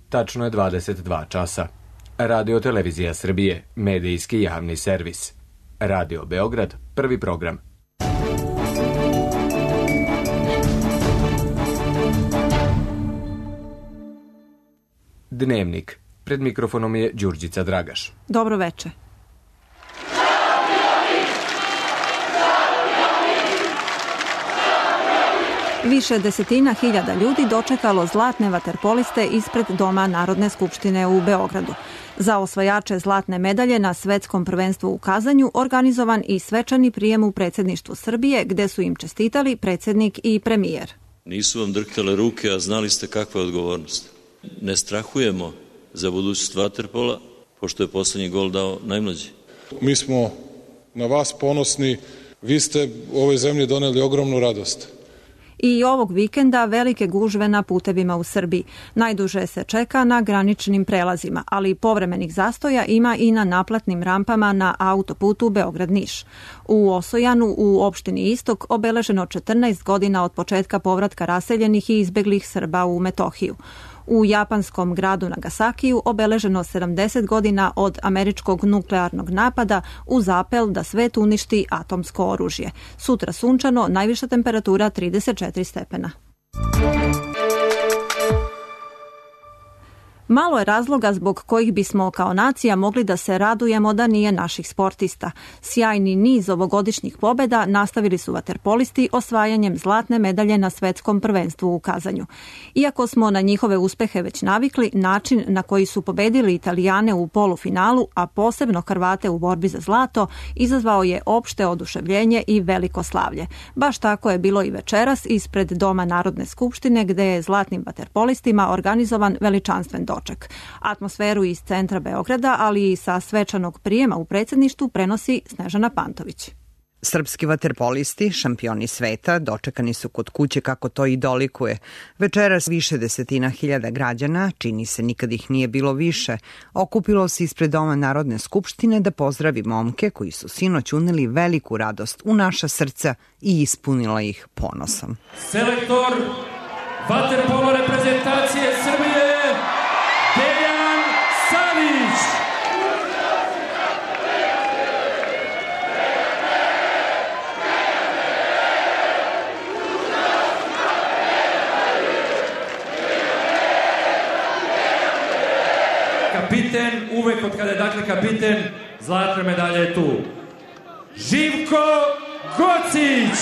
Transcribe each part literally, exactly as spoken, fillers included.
Tačno je dvadeset dva časa. Radio Televizija Srbije, medijski javni servis. Radio Beograd, prvi program. Dnevnik. Pred mikrofonom je Đurđica Dragaš. Dobro veče. Više desetina hiljada ljudi dočekalo zlatne vaterpoliste ispred Doma Narodne skupštine u Beogradu. Za osvajače zlatne medalje na svetskom prvenstvu u Kazanju organizovan i svečani prijem u predsjedništvu Srbije, gde su im čestitali predsjednik i premijer. Nisu vam drhtale ruke, a znali ste kakva je odgovornost. Ne strahujemo za budućnost vaterpola, pošto je poslednji gol dao najmlađi. Mi smo na vas ponosni, vi ste u ovoj zemlji doneli ogromnu radost. I ovog vikenda velike gužve na putevima u Srbiji. Najduže se čeka na graničnim prelazima, ali povremenih zastoja ima i na naplatnim rampama na autoputu Beograd-Niš. U Osojanu, u opštini Istok, obeleženo četrnaest godina od početka povratka raseljenih i izbeglih Srba u Metohiju. U japanskom gradu Nagasakiju obeleženo sedamdeset godina od američkog nuklearnog napada uz apel da svet uništi atomsko oružje. Sutra sunčano, najviša temperatura trideset četiri stepena. Malo je razloga zbog kojih bismo kao nacija mogli da se radujemo da nije naših sportista. Sjajni niz ovogodišnjih pobjeda nastavili su vaterpolisti osvajanjem zlatne medalje na svetskom prvenstvu u Kazanju. Iako smo na njihove uspehe već navikli, način na koji su pobedili Italijane u polufinalu, a posebno Hrvate u borbi za zlato, izazvao je opšte oduševljenje i veliko slavlje. Baš tako je bilo i večeras ispred Doma Narodne skupštine, gde je zlatnim vaterpolistima organizovan veličanstven doček. Atmosferu iz centra Beograda, ali i sa svečanog prijema u predsjedništvu prenosi Snežana Pantović. Srpski vaterpolisti, šampioni sveta, dočekani su kod kuće kako to i dolikuje. Večeras više desetina hiljada građana, čini se nikad ih nije bilo više, okupilo se ispred Doma Narodne skupštine da pozdravi momke koji su sinoć uneli veliku radost u naša srca i ispunila ih ponosom. Selektor vaterpolo reprezentacije Srbije Dejan Savić. Kapiten, uvek od kada je dakle kapiten, zlatna medalja je tu. Živko Gocić.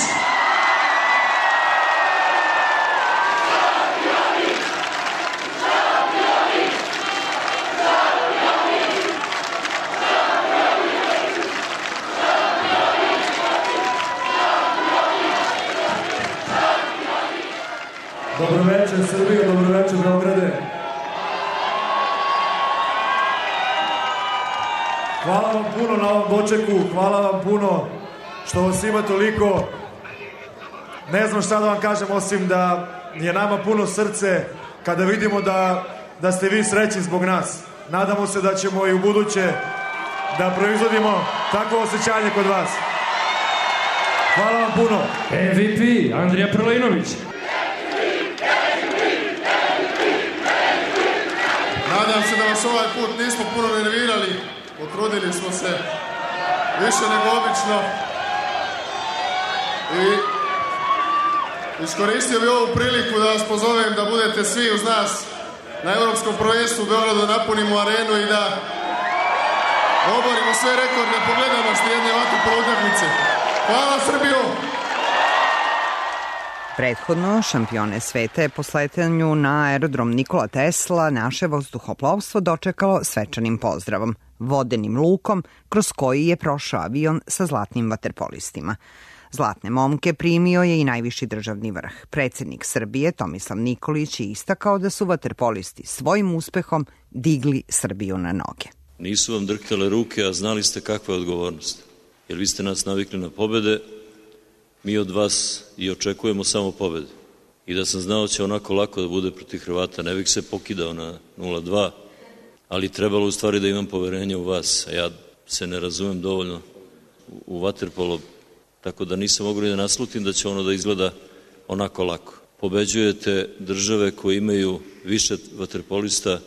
Dobro večer Srbijo, dobro večer Beograde. Hvala vam puno na ovom dočeku, hvala vam puno što vas ima toliko. Ne znam šta da vam kažem osim da je nama puno srce kada vidimo da, da ste vi srećni zbog nas. Nadamo se da ćemo i u buduće da proizvodimo takvo osjećanje kod vas. Hvala vam puno. M V P Andrija Prlinović. Nadam se da vas ovaj put nismo puno nervirali, potrudili smo se više nego obično i iskoristio bi ovu priliku da vas pozovem da budete svi uz nas na Evropskom prvenstvu u Beogradu, da napunimo arenu i da oborimo sve rekorde po gledanosti jedne vaterpolo utakmice. Hvala Srbijo! Prethodno, šampione sveta je po sletanju na aerodrom Nikola Tesla naše vazduhoplovstvo dočekalo svečanim pozdravom, vodenim lukom kroz koji je prošao avion sa zlatnim vaterpolistima. Zlatne momke primio je i najviši državni vrh. Predsjednik Srbije Tomislav Nikolić je istakao da su vaterpolisti svojim uspehom digli Srbiju na noge. Nisu vam drhtale ruke, a znali ste kakva je odgovornost. Jer vi ste nas navikli na pobede, mi od vas i očekujemo samo pobede. I da sam znao će onako lako da bude protiv Hrvata, ne bih se pokidao na nula dva, ali trebalo u stvari da imam poverenje u vas, a ja se ne razumem dovoljno u vaterpolo, tako da nisam mogu ni da naslutim da će ono da izgleda onako lako. Pobeđujete države koje imaju više vaterpolista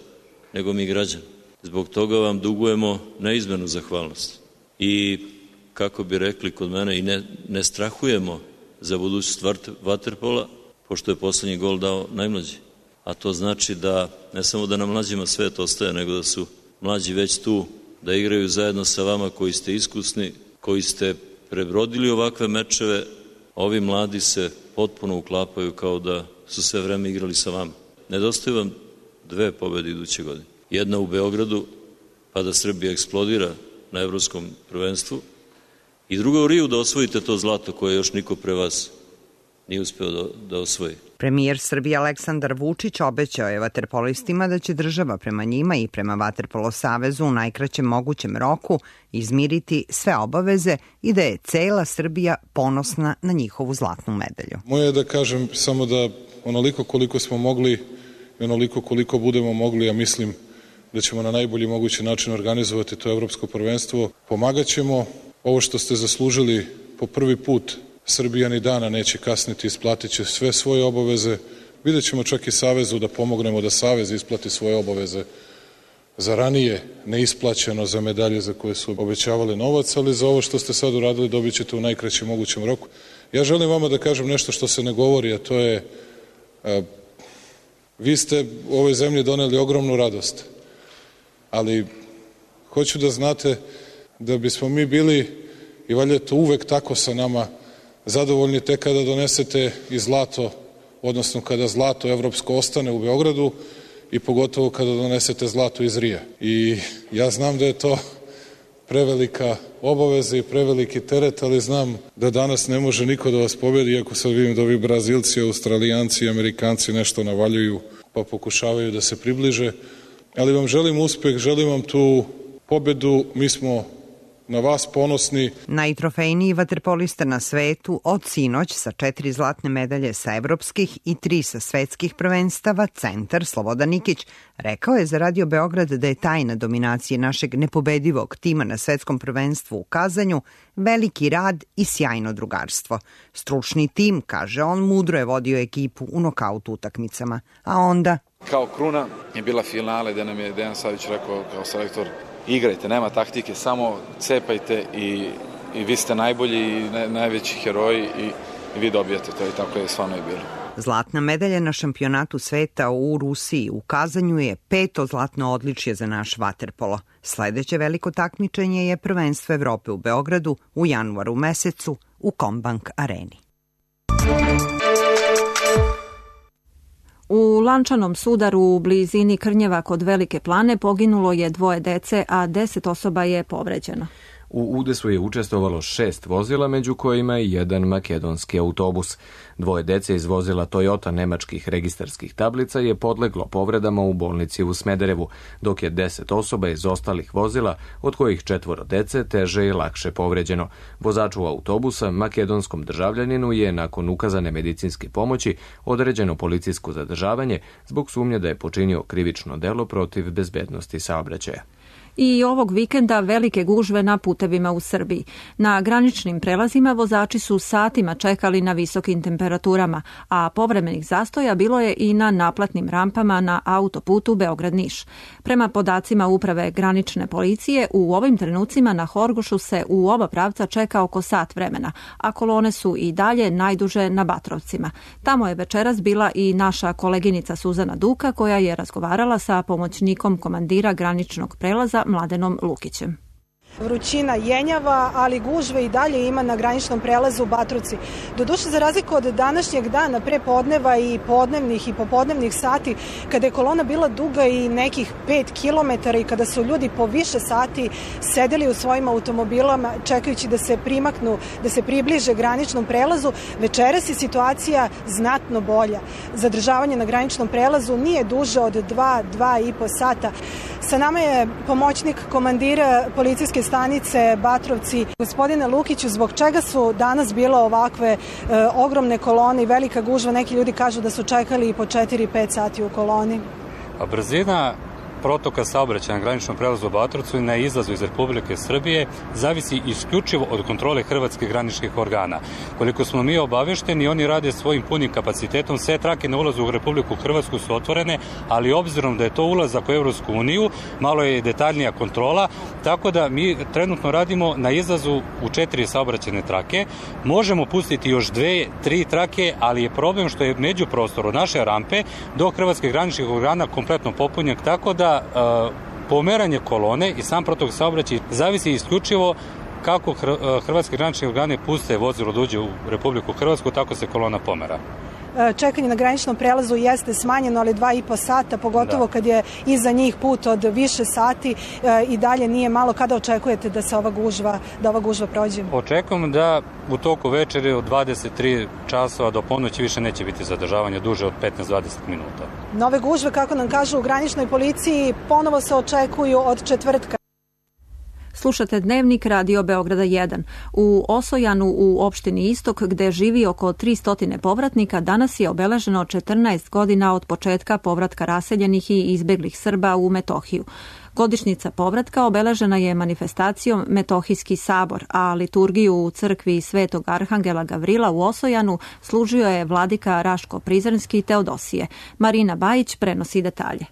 nego mi građani. Zbog toga vam dugujemo neizmernu zahvalnost. I, kako bi rekli kod mene, i ne, ne strahujemo za budućnost vaterpola, pošto je poslednji gol dao najmlađi. A to znači da ne samo da nam mlađima svet ostaje, nego da su mlađi već tu, da igraju zajedno sa vama koji ste iskusni, koji ste prebrodili ovakve mečeve. Ovi mladi se potpuno uklapaju kao da su sve vreme igrali sa vama. Nedostaju vam dve pobede iduće godine. Jedna u Beogradu, pa da Srbija eksplodira na evropskom prvenstvu, i druga u Riju, da osvojite to zlato koje još niko pre vas nije uspeo da, da osvoji. Premijer Srbije Aleksandar Vučić obećao je vaterpolistima da će država prema njima i prema Vaterpolo savezu u najkraćem mogućem roku izmiriti sve obaveze i da je cela Srbija ponosna na njihovu zlatnu medalju. Moje je da kažem samo da onoliko koliko smo mogli i onoliko koliko budemo mogli, ja mislim da ćemo na najbolji mogući način organizovati to evropsko prvenstvo. Pomagaćemo. Ovo što ste zaslužili po prvi put, Srbija ni dana neće kasniti, isplatit će sve svoje obaveze. Vidjet ćemo čak i Savezu da pomognemo da Savez isplati svoje obaveze za ranije neisplaćeno, za medalje za koje su obećavali novac, ali za ovo što ste sad uradili dobit ćete u najkraćem mogućem roku. Ja želim vama da kažem nešto što se ne govori, a to je a, vi ste u ovoj zemlji doneli ogromnu radost, ali hoću da znate da bismo mi bili, i valjda je to uvek tako sa nama, zadovoljni tek kada donesete i zlato, odnosno kada zlato evropsko ostane u Beogradu i pogotovo kada donesete zlato iz Rija. I ja znam da je to prevelika obaveza i preveliki teret, ali znam da danas ne može niko da vas pobedi, iako sad vidim da ovi Brazilci, Australijanci i Amerikanci nešto navaljuju pa pokušavaju da se približe. Ali vam želim uspeh, želim vam tu pobedu, mi smo na vas ponosni. Najtrofejniji vaterpolista na svetu od sinoć sa četiri zlatne medalje sa evropskih i tri sa svetskih prvenstava, centar Slobodan Nikić, rekao je za Radio Beograd da je tajna dominacije našeg nepobedivog tima na svetskom prvenstvu u Kazanju veliki rad i sjajno drugarstvo. Stručni tim, kaže on, mudro je vodio ekipu u nokaut utakmicama. A onda... Kao kruna je bila finale gde nam je Dejan Savić rekao kao selektor: igrajte, nema taktike, samo cepajte i, i vi ste najbolji i ne, najveći heroji i, i vi dobijate to, i tako je stvarno i bilo. Zlatna medalja na šampionatu sveta u Rusiji u Kazanju je peto zlatno odličje za naš vaterpolo. Sledeće veliko takmičenje je prvenstvo Evrope u Beogradu u januaru mesecu u Kombank areni. U lančanom sudaru u blizini Krnjeva kod Velike Plane poginulo je dvoje dece, a deset osoba je povređeno. U udesu je učestvovalo šest vozila, među kojima i jedan makedonski autobus. Dvoje dece iz vozila Toyota nemačkih registarskih tablica je podleglo povredama u bolnici u Smederevu, dok je deset osoba iz ostalih vozila, od kojih četvoro dece, teže i lakše povređeno. Vozaču autobusa, makedonskom državljaninu, je nakon ukazane medicinske pomoći određeno policijsko zadržavanje zbog sumnje da je počinio krivično delo protiv bezbednosti saobraćaja. I ovog vikenda velike gužve na putevima u Srbiji. Na graničnim prelazima vozači su satima čekali na visokim temperaturama, a povremenih zastoja bilo je i na naplatnim rampama na autoputu Beograd-Niš. Prema podacima Uprave granične policije, u ovim trenucima na Horgošu se u oba pravca čeka oko sat vremena, a kolone su i dalje najduže na Batrovcima. Tamo je večeras bila i naša koleginica Suzana Duka, koja je razgovarala sa pomoćnikom komandira graničnog prelaza Mladenom Lukićem. Vrućina jenjava, ali gužve i dalje ima na graničnom prelazu Batrovci. Doduše, za razliku od današnjeg dana, pre podneva i podnevnih i popodnevnih sati, kada je kolona bila duga i nekih pet kilometara i kada su ljudi po više sati sedeli u svojim automobilama čekajući da se primaknu, da se približe graničnom prelazu, večeras je situacija znatno bolja. Zadržavanje na graničnom prelazu nije duže od dva, dva i po sata. Sa nama je pomoćnik komandira policijske stanice Batrovci. Gospodine Lukiću, zbog čega su danas bile ovakve e, ogromne kolone i velika gužva? Neki ljudi kažu da su čekali i po četiri pet sati u koloni. A brzina protoka saobraćaja na graničnom prelazu u Batrovcu i na izlazu iz Republike Srbije zavisi isključivo od kontrole hrvatskih graničnih organa. Koliko smo mi obavešteni, oni rade svojim punim kapacitetom. Sve trake na ulazu u Republiku Hrvatsku su otvorene, ali obzirom da je to ulazak u Evropsku uniju, malo je detaljnija kontrola, tako da mi trenutno radimo na izlazu u četiri saobraćajne trake. Možemo pustiti još dve, tri trake, ali je problem što je međuprostor od naše rampe do hrvatskih graničnih organa kompletno popunjen, tako da e, pomeranje kolone i sam protok saobraćaj zavisi isključivo kako hrvatski granični organe puste vozilo da uđe u Republiku Hrvatsku, tako se kolona pomera. Čekanje na graničnom prelazu jeste smanjeno, ali dva i po sata, pogotovo da. Kad je iza njih put od više sati i dalje nije malo. Kada očekujete da se ova gužva, da ova gužva prođe? Očekujem da u toku večeri od dvadeset tri časova do ponoći više neće biti zadržavanja duže od petnaest do dvadeset minuta. Nove gužve, kako nam kažu u graničnoj policiji, ponovo se očekuju od četvrtka. Slušate Dnevnik Radio Beograda jedan. U Osojanu u opštini Istok, gde živi oko tristo povratnika, danas je obeleženo četrnaest godina od početka povratka raseljenih i izbeglih Srba u Metohiju. Godišnjica povratka obeležena je manifestacijom Metohijski sabor, a liturgiju u crkvi Svetog Arhangela Gavrila u Osojanu služio je vladika Raško Prizrenski Teodosije. Marina Bajić prenosi detalje.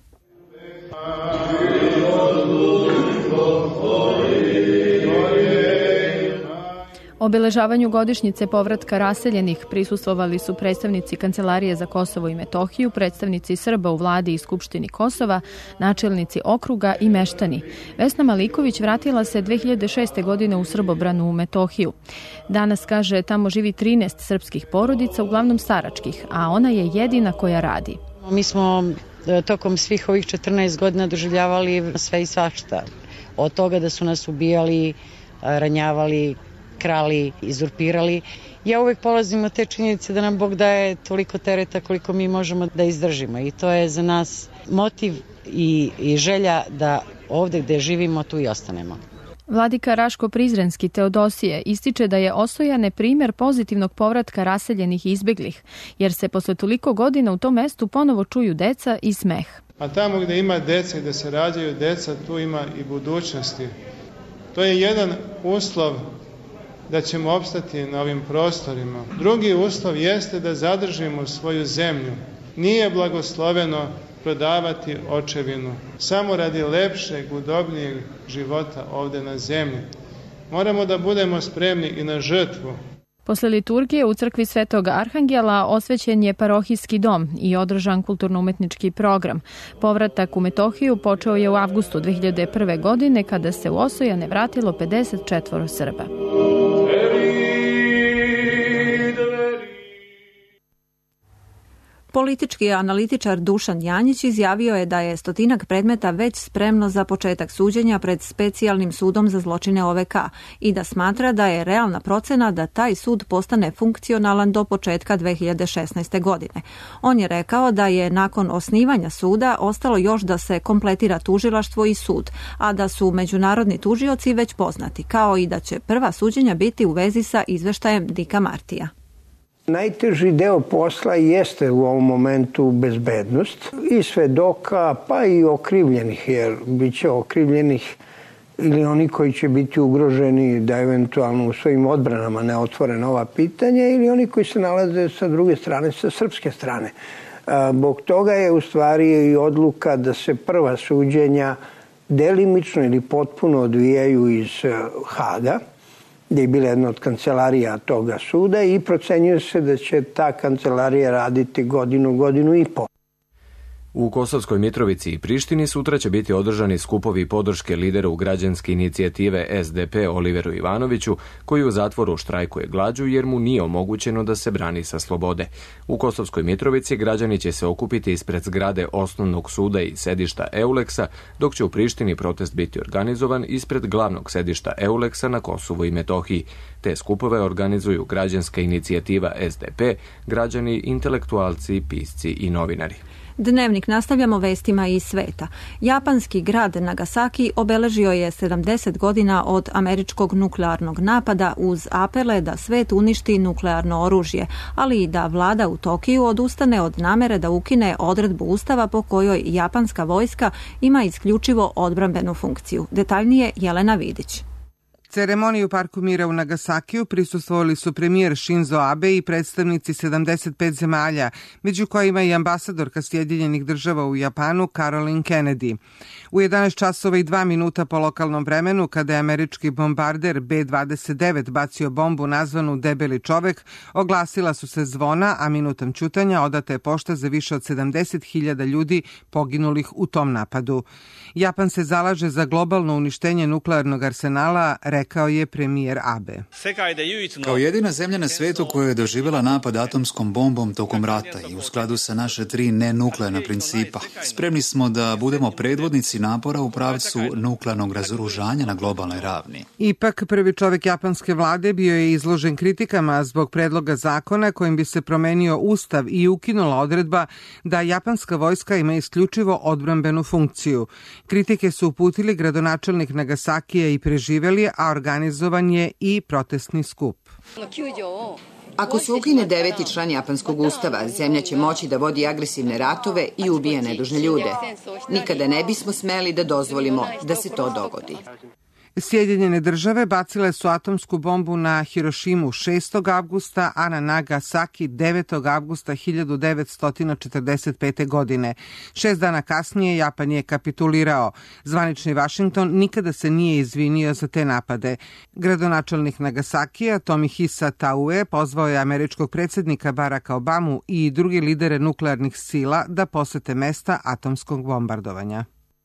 Obeležavanju godišnjice povratka raseljenih prisustvovali su predstavnici Kancelarije za Kosovo i Metohiju, predstavnici Srba u vladi i Skupštini Kosova, načelnici okruga i meštani. Vesna Maliković vratila se dve hiljade šeste. godine u Srbobranu u Metohiju. Danas, kaže, tamo živi trinaest srpskih porodica, uglavnom staračkih, a ona je jedina koja radi. Mi smo tokom svih ovih četrnaest godina doživljavali sve i svašta. Od toga da su nas ubijali, ranjavali, krali, izurpirali. Ja uvek polazim od te činjenice da nam Bog daje toliko tereta koliko mi možemo da izdržimo i to je za nas motiv i, i želja da ovde gde živimo tu i ostanemo. Vladika Raško Prizrenski Teodosije ističe da je Osojane primjer pozitivnog povratka raseljenih i izbeglih, jer se posle toliko godina u tom mestu ponovo čuju deca i smeh. A tamo gde ima deca i gde se rađaju deca, tu ima i budućnosti. To je jedan uslov da ćemo opstati na ovim prostorima. Drugi uslov jeste da zadržimo svoju zemlju. Nije blagosloveno prodavati očevinu, samo radi lepšeg, udobnijeg života ovde na zemlji. Moramo da budemo spremni i na žrtvu. Posle liturgije u crkvi Svetog Arhangela osvećen je parohijski dom i održan kulturno-umetnički program. Povratak u Metohiju počeo je u avgustu dve hiljade prve. godine kada se u Osojane vratilo pedeset četvoro Srba. Politički analitičar Dušan Janjić izjavio je da je stotinak predmeta već spremno za početak suđenja pred Specijalnim sudom za zločine O V K i da smatra da je realna procena da taj sud postane funkcionalan do početka dve hiljade šesnaeste. godine. On je rekao da je nakon osnivanja suda ostalo još da se kompletira tužilaštvo i sud, a da su međunarodni tužioci već poznati, kao i da će prva suđenja biti u vezi sa izveštajem Dika Martija. Najteži deo posla jeste u ovom momentu bezbednost i svedoka, pa i okrivljenih, jer bit će okrivljenih ili oni koji će biti ugroženi da eventualno u svojim odbranama ne otvore nova pitanja ili oni koji se nalaze sa druge strane, sa srpske strane. Zbog toga je u stvari i odluka da se prva suđenja delimično ili potpuno odvijaju iz Haga, gdje je bila jedna od kancelarija toga suda i procenjuje se da će ta kancelarija raditi godinu, godinu i pol. U Kosovskoj Mitrovici i Prištini sutra će biti održani skupovi podrške lideru građanske inicijative S D P Oliveru Ivanoviću, koji u zatvoru štrajkuje glađu jer mu nije omogućeno da se brani sa slobode. U Kosovskoj Mitrovici građani će se okupiti ispred zgrade osnovnog suda i sedišta Euleksa, dok će u Prištini protest biti organizovan ispred glavnog sedišta Euleksa na Kosovu i Metohiji. Te skupove organizuju građanska inicijativa S D P, građani, intelektualci, pisci i novinari. Dnevnik nastavljamo vestima iz sveta. Japanski grad Nagasaki obeležio je sedamdeset godina od američkog nuklearnog napada uz apele da svet uništi nuklearno oružje, ali i da vlada u Tokiju odustane od namere da ukine odredbu ustava po kojoj japanska vojska ima isključivo odbrambenu funkciju. Detaljnije Jelena Vidić. Ceremoniji u Parku mira u Nagasakiju prisustvovali su premijer Shinzo Abe i predstavnici sedamdeset pet zemalja, među kojima i ambasadorka Sjedinjenih država u Japanu Caroline Kennedy. U jedanaest časova i dva minuta po lokalnom vremenu, kada je američki bombarder B dvadeset devet bacio bombu nazvanu Debeli čovek, oglasila su se zvona, a minutom ćutanja odata je pošta za više od sedamdeset hiljada ljudi poginulih u tom napadu. Japan se zalaže za globalno uništenje nuklearnog arsenala, rekao je premijer Abe. Kao jedina zemlja na svetu koja je doživjela napad atomskom bombom tokom rata i u skladu sa naše tri nenuklearna principa, spremni smo da budemo predvodnici napora u pravcu nuklearnog razoružanja na globalnoj ravni. Ipak, prvi čovek japanske vlade bio je izložen kritikama zbog predloga zakona kojim bi se promenio ustav i ukinula odredba da japanska vojska ima isključivo odbrambenu funkciju. Kritike su uputili gradonačelnik Nagasakija i preživeli, a organizovan je i protestni skup. Ako se ukine deveti član japanskog ustava, zemlja će moći da vodi agresivne ratove i ubija nedužne ljude. Nikada ne bismo smeli da dozvolimo da se to dogodi. Sjedinjene države bacile su atomsku bombu na Hirošimu šestog avgusta, a na Nagasaki devetog avgusta hiljadu devetsto četrdeset pete. godine. Šest dana kasnije Japan je kapitulirao. Zvanični Vašington nikada se nije izvinio za te napade. Gradonačelnik Nagasakija Tomihisa Taue pozvao je američkog predsjednika Baracka Obamu i druge lidere nuklearnih sila da posete mesta atomskog bombardovanja.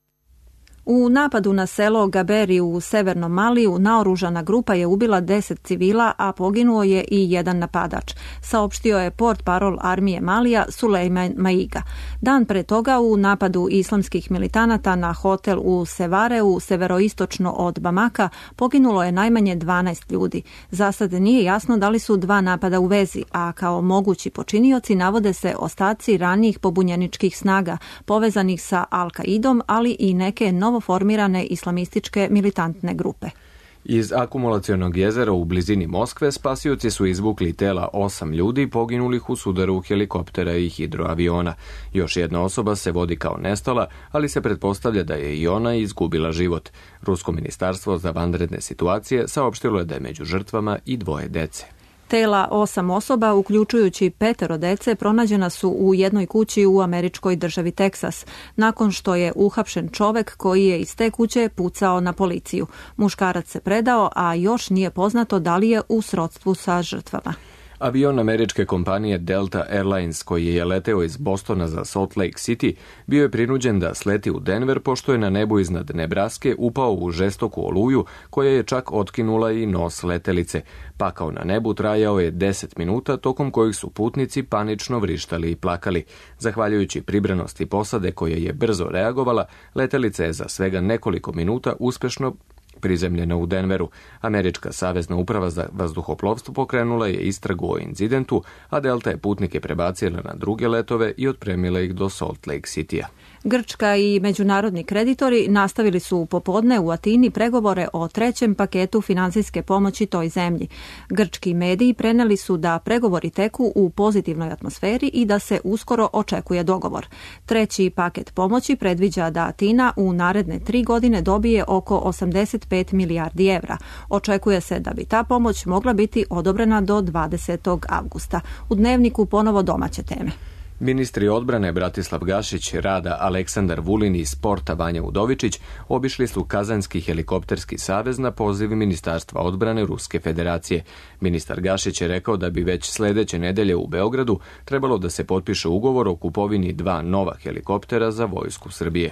U napadu na selo Gaberi u severnom Maliju naoružana grupa je ubila deset civila, a poginuo je i jedan napadač, saopštio je portparol armije Malija Sulejman Maiga. Dan pre toga u napadu islamskih militanata na hotel u Sevareu, severoistočno od Bamaka, poginulo je najmanje dvanaest ljudi. Za sad nije jasno da li su dva napada u vezi, a kao mogući počinioci navode se ostaci ranijih pobunjeničkih snaga povezanih sa Al-Kaidom, ali i neke novo formirane islamističke militantne grupe. Iz akumulacionog jezera u blizini Moskve spasioci su izvukli tela osam ljudi poginulih u sudaru helikoptera i hidroaviona. Još jedna osoba se vodi kao nestala, ali se pretpostavlja da je i ona izgubila život. Rusko ministarstvo za vanredne situacije saopštilo je da je među žrtvama i dvoje dece. Tela osam osoba, uključujući petero dece, pronađena su u jednoj kući u američkoj državi Teksas, nakon što je uhapšen čovek koji je iz te kuće pucao na policiju. Muškarac se predao, a još nije poznato da li je u srodstvu sa žrtvama. Avion američke kompanije Delta Airlines, koji je leteo iz Bostona za Salt Lake City, bio je prinuđen da sleti u Denver, pošto je na nebu iznad Nebraske upao u žestoku oluju koja je čak otkinula i nos letelice. Pakao na nebu trajao je deset minuta, tokom kojih su putnici panično vrištali i plakali. Zahvaljujući pribranosti posade koja je brzo reagovala, letelica je za svega nekoliko minuta uspešno prizemljena u Denveru. Američka savezna uprava za vazduhoplovstvo pokrenula je istragu o incidentu, a Delta je putnike prebacila na druge letove i otpremila ih do Salt Lake City-a. Grčka i međunarodni kreditori nastavili su popodne u Atini pregovore o trećem paketu finansijske pomoći toj zemlji. Grčki mediji preneli su da pregovori teku u pozitivnoj atmosferi i da se uskoro očekuje dogovor. Treći paket pomoći predviđa da Atina u naredne tri godine dobije oko osamdeset pet milijardi evra. Očekuje se da bi ta pomoć mogla biti odobrena do dvadesetog avgusta. U Dnevniku ponovo domaće teme. Ministri odbrane Bratislav Gašić, rada Aleksandar Vulin i sporta Vanja Udovičić obišli su Kazanski helikopterski savez na poziv Ministarstva odbrane Ruske federacije. Ministar Gašić je rekao da bi već sledeće nedelje u Beogradu trebalo da se potpiše ugovor o kupovini dva nova helikoptera za vojsku Srbije.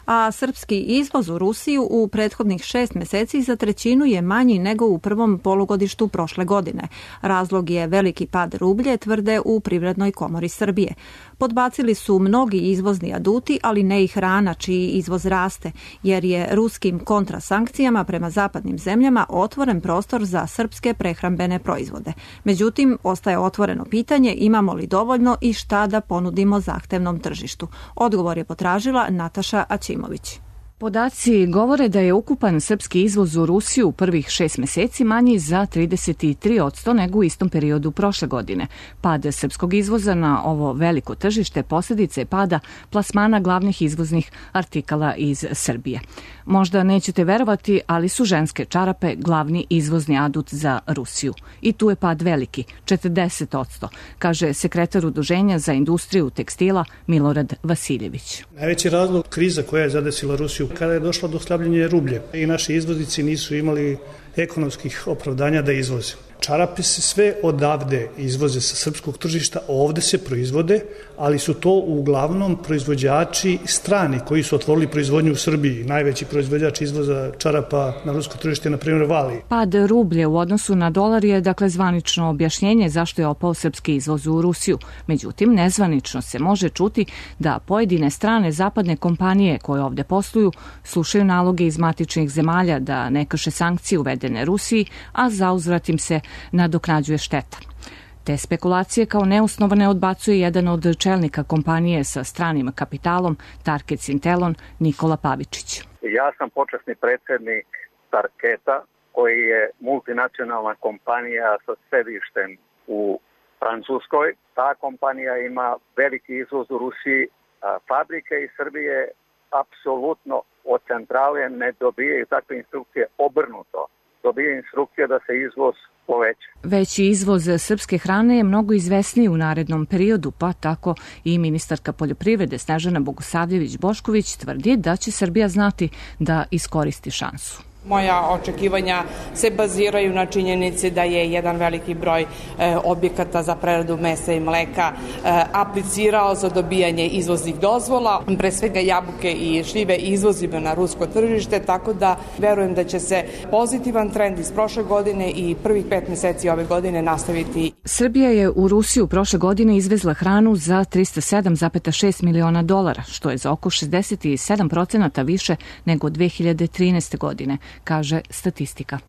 a srpski izvoz u Rusiju u prethodnih šest meseci za trećinu je manji nego u prvom polugodištu prošle godine. Razlog je veliki pad rublje, tvrde u Privrednoj komori Srbije. Podbacili su mnogi izvozni aduti, ali ne i hrana, čiji izvoz raste, jer je ruskim kontrasankcijama prema zapadnim zemljama otvoren prostor za srpske prehrambene proizvode. Međutim, ostaje otvoreno pitanje imamo li dovoljno i šta da ponudimo zahtevnom tržištu. Odgovor je potražila Nataša Aćimović. Podaci govore da je ukupan srpski izvoz u Rusiju u prvih šest meseci manji za trideset tri posto nego u istom periodu prošle godine. Pad srpskog izvoza na ovo veliko tržište posljedica je pada plasmana glavnih izvoznih artikala iz Srbije. Možda nećete verovati, ali su ženske čarape glavni izvozni adut za Rusiju. I tu je pad veliki, četrdeset posto, kaže sekretar Udruženja za industriju tekstila Milorad Vasiljević. Najveći razlog kriza koja je zadesila Rusiju kada je došlo do slabljenja rublje i naši izvoznici nisu imali ekonomskih opravdanja da izvoze. Čarape se sve odavde izvoze sa srpskog tržišta, ovde se proizvode, ali su to uglavnom proizvođači strani koji su otvorili proizvodnju u Srbiji. Najveći proizvođač izvoza čarapa na rusko tržište je, na primjer, Vali. Pad rublje u odnosu na dolar je, dakle, zvanično objašnjenje zašto je opao srpski izvoz u Rusiju. Međutim, nezvanično se može čuti da pojedine strane zapadne kompanije koje ovde posluju slušaju naloge iz matičnih zemalja da ne krše sankcije uvedene Rusiji, a zauzvrat im se nadoknađuje šteta. Te spekulacije kao neosnovane odbacuje jedan od čelnika kompanije sa stranim kapitalom Tarkett Intelon, Nikola Pavičić. Ja sam počasni predsjednik Tarketa, koji je multinacionalna kompanija sa sedištem u Francuskoj. Ta kompanija ima veliki izvoz u Rusiji. Fabrike iz Srbije apsolutno od centrale ne dobijaju takve instrukcije, obrnuto. Dobije instrukcija da se izvoz poveća. Veći izvoz srpske hrane je mnogo izvesniji u narednom periodu, pa tako i ministarka poljoprivrede Snežana Bogosavljević-Bošković tvrdi da će Srbija znati da iskoristi šansu. Moja očekivanja se baziraju na činjenici da je jedan veliki broj e, objekata za preradu mesa i mleka e, aplicirao za dobijanje izvoznih dozvola. Pre svega jabuke i šljive izvozimo na rusko tržište, tako da verujem da će se pozitivan trend iz prošle godine i prvih pet meseci ove godine nastaviti. Srbija je u Rusiju prošle godine izvezla hranu za trista sedam zarez šest miliona dolara, što je za oko šezdeset sedam posto više nego dve hiljade trinaeste. godine, kaže statistika.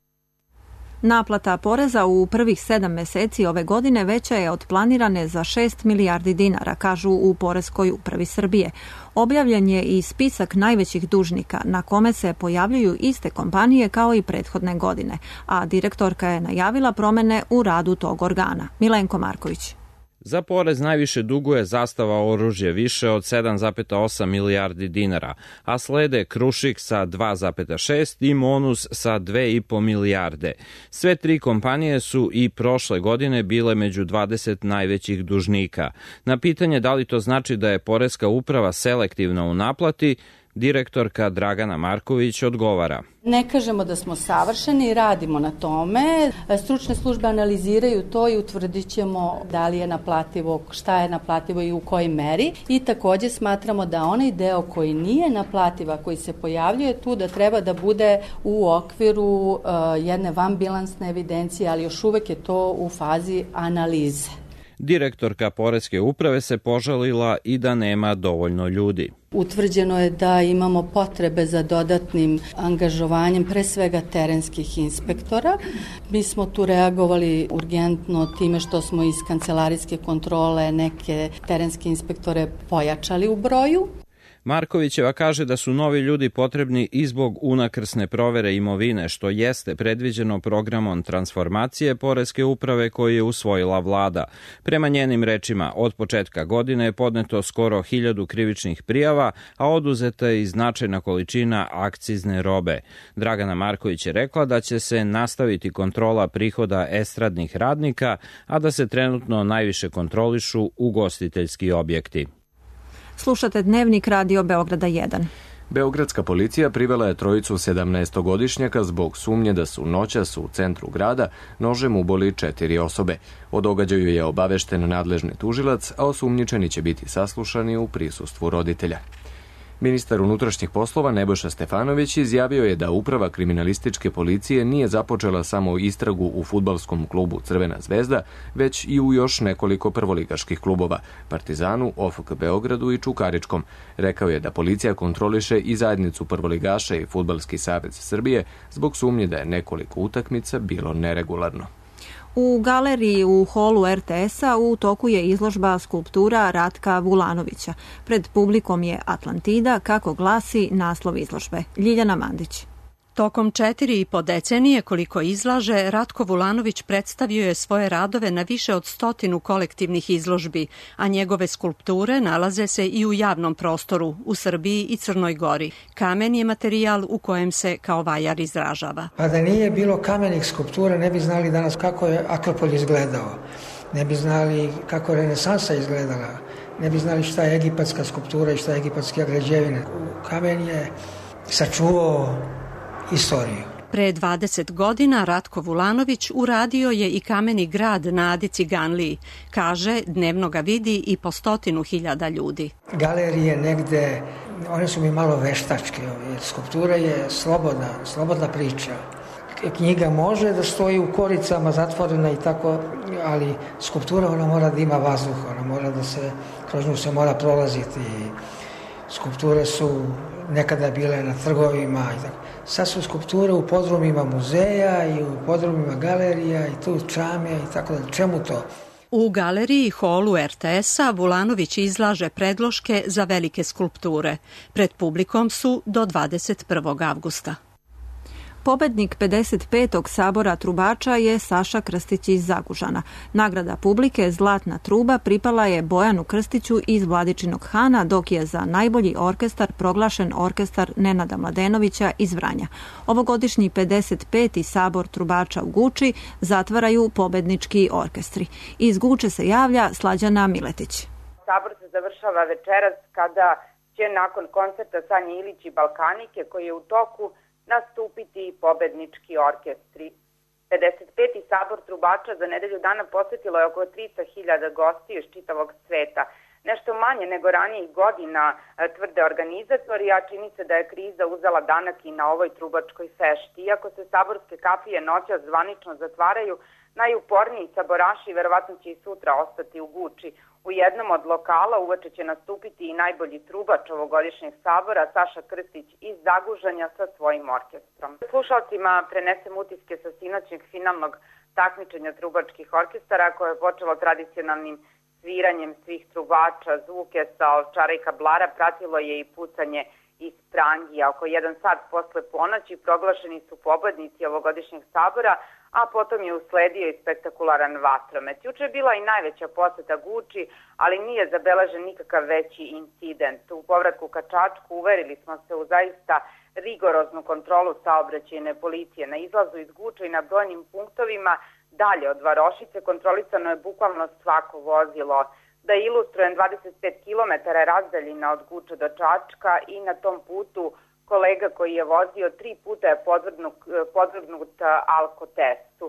Naplata poreza u prvih sedam meseci ove godine veća je od planirane za šest milijardi dinara, kažu u Poreskoj upravi Srbije. Objavljen je i spisak najvećih dužnika na kome se pojavljuju iste kompanije kao i prethodne godine, a direktorka je najavila promene u radu tog organa. Milenko Marković. Za porez najviše duguje Zastava oružje, više od sedam zarez osam milijardi dinara, a slede Krušik sa dva zarez šest i Monus sa dve i po milijarde. Sve tri kompanije su i prošle godine bile među dvadeset najvećih dužnika. Na pitanje da li to znači da je Poreska uprava selektivna u naplati, direktorka Dragana Marković odgovara. Ne kažemo da smo savršeni, radimo na tome. Stručne službe analiziraju to i utvrdit ćemo da li je naplativo, šta je naplativo i u kojoj meri. I također smatramo da onaj deo koji nije naplativa, koji se pojavljuje tu, da treba da bude u okviru uh, jedne vanbilansne evidencije, ali još uvek je to u fazi analize. Direktorka Poreske uprave se požalila i da nema dovoljno ljudi. Utvrđeno je da imamo potrebe za dodatnim angažovanjem pre svega terenskih inspektora. Mi smo tu reagovali urgentno time što smo iz kancelarijske kontrole neke terenske inspektore pojačali u broju. Markovićeva kaže da su novi ljudi potrebni i zbog unakrsne provere imovine, što jeste predviđeno programom transformacije Poreske uprave koji je usvojila vlada. Prema njenim rečima, od početka godine je podneto skoro hiljadu krivičnih prijava, a oduzeta je i značajna količina akcizne robe. Dragana Marković je rekla da će se nastaviti kontrola prihoda estradnih radnika, a da se trenutno najviše kontrolišu ugostiteljski objekti. Slušate Dnevnik Radio Beograda jedan. Beogradska policija privela je trojicu sedamnaestogodišnjaka zbog sumnje da su noćas u centru grada nožem uboli četiri osobe. O događaju je obavešten nadležni tužilac, a osumnjičeni će biti saslušani u prisustvu roditelja. Ministar unutrašnjih poslova Nebojša Stefanović izjavio je da uprava kriminalističke policije nije započela samo istragu u fudbalskom klubu Crvena zvezda, već i u još nekoliko prvoligaških klubova, Partizanu, O F K Beogradu i Čukaričkom. Rekao je da policija kontroliše i zajednicu prvoligaša i Fudbalski savez Srbije zbog sumnje da je nekoliko utakmica bilo neregularno. U galeriji u holu R T S-a u toku je izložba skulptura Ratka Vulanovića. Pred publikom je Atlantida, kako glasi naslov izložbe. Ljiljana Mandić. Tokom četiri i po decenije koliko izlaže, Ratko Vulanović predstavio je svoje radove na više od stotinu kolektivnih izložbi, a njegove skulpture nalaze se i u javnom prostoru, u Srbiji i Crnoj Gori. Kamen je materijal u kojem se kao vajar izražava. Pa da nije bilo kamenih skulptura, ne bi znali danas kako je Akropolj izgledao, ne bi znali kako je renesansa izgledala, ne bi znali šta je egipatska skulptura i šta je egipatska građevina. Kamen je sačuvao istoriju. Pre dvadeset godina Ratko Vulanović uradio je i kameni grad na Adi Ciganliji. Kaže, dnevno ga vidi i po stotinu hiljada ljudi. Galerije negde, one su mi malo veštačke. Skulptura je slobodna, slobodna priča. Knjiga može da stoji u koricama zatvorena i tako, ali skulptura ona mora da ima vazduh, ona mora da se, kroz nju se mora prolaziti. Skulpture su nekada bile na trgovima i tako. Sad su skulpture u podrumima muzeja i u podrumima galerija i tu čame i tako da. Čemu to? U galeriji holu R T S-a Vulanović izlaže predloške za velike skulpture. Pred publikom su do dvadeset prvog avgusta. Pobednik pedeset petog sabora trubača je Saša Krstić iz Zagužana. Nagrada publike Zlatna truba pripala je Bojanu Krstiću iz Vladičinog Hana, dok je za najbolji orkestar proglašen orkestar Nenada Mladenovića iz Vranja. Ovogodišnji pedeset peti sabor trubača u Guči zatvaraju pobednički orkestri. Iz Guče se javlja Slađana Miletić. Sabor se završava večeras kada će nakon koncerta Sanje Ilić i Balkanike koji je u toku nastupiti i pobednički orkestri. pedeset peti sabor trubača za nedelju dana posvetilo je oko tristo hiljada gostiju iz čitavog sveta. Nešto manje nego ranijih godina tvrde organizatori, a čini se da je kriza uzela danak i na ovoj trubačkoj fešti. Iako se saborske kafije noćas zvanično zatvaraju, najuporniji saboraši verovatno će i sutra ostati u Guči. U jednom od lokala uveče će nastupiti i najbolji trubač ovogodišnjeg sabora, Saša Krstić iz Zagužanja sa svojim orkestrom. Slušalcima prenesem utiske sa sinoćnjeg finalnog takmičenja trubačkih orkestara koje je počelo tradicionalnim sviranjem svih trubača, zvuke sa Ovčara i Kablara, pratilo je i pucanje iz prangija. Oko jedan sat posle ponoći proglašeni su pobednici ovogodišnjeg sabora, a potom je usledio i spektakularan vatromet. Juče je bila i najveća poseta Guči, ali nije zabeležen nikakav veći incident. U povratku ka Čačku uverili smo se u zaista rigoroznu kontrolu saobraćajne policije. Na izlazu iz Guče i na brojnim punktovima dalje od Varošice kontrolisano je bukvalno svako vozilo. Da ilustrujem, dvadeset pet kilometara je razdaljina od Guče do Čačka i na tom putu kolega koji je vozio tri puta je podvrgnut, podvrgnut alkotestu.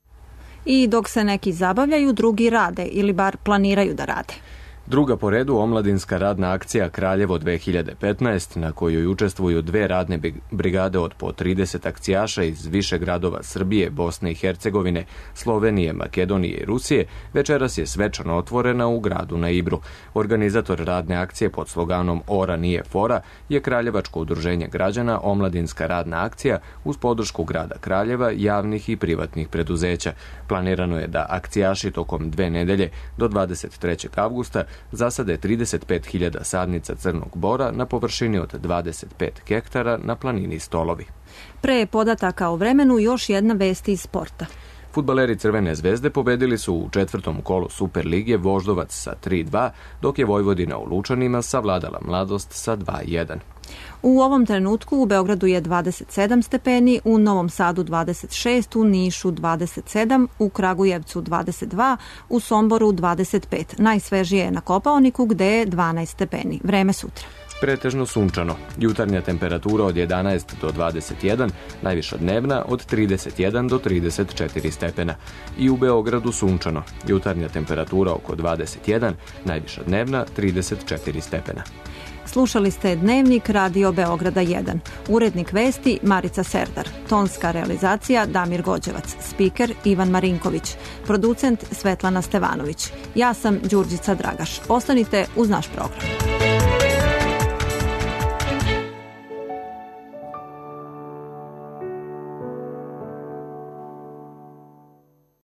I dok se neki zabavljaju, drugi rade ili bar planiraju da rade. Druga po redu omladinska radna akcija Kraljevo dve hiljade petnaeste, na kojoj učestvuju dve radne brigade od po trideset akcijaša iz više gradova Srbije, Bosne i Hercegovine, Slovenije, Makedonije i Rusije, večeras je svečano otvorena u gradu na Ibru. Organizator radne akcije pod sloganom Ora nije fora je Kraljevačko udruženje građana Omladinska radna akcija uz podršku grada Kraljeva, javnih i privatnih preduzeća. Planirano je da akcijaši tokom dve nedelje do dvadeset trećeg avgusta zasade trideset pet hiljada sadnica crnog bora na površini od dvadeset pet hektara na planini Stolovi. Pre podataka o vremenu još jedna vest iz sporta. Fudbaleri Crvene zvezde pobedili su u četvrtom kolu Superlige Voždovac sa tri dva, dok je Vojvodina u Lučanima savladala Mladost sa dva jedan. U ovom trenutku u Beogradu je dvadeset sedam stepeni, u Novom Sadu dvadeset šest, u Nišu dvadeset sedam, u Kragujevcu dvadeset dva, u Somboru dvadeset pet. Najsvežije je na Kopaoniku gde je dvanaest stepeni. Vreme sutra. pretežno sunčano. Jutarnja temperatura od jedanaest do dvadeset jedan, najviša dnevna od trideset jedan do trideset četiri stepena. I u Beogradu sunčano. Jutarnja temperatura oko dvadeset jedan, najviša dnevna trideset četiri stepena. Slušali ste Dnevnik Radio Beograda jedan. Urednik vesti Marica Serdar. Tonska realizacija Damir Gođevac. Spiker Ivan Marinković. Producent Svetlana Stevanović. Ja sam Đurđica Dragaš. Ostanite uz naš program.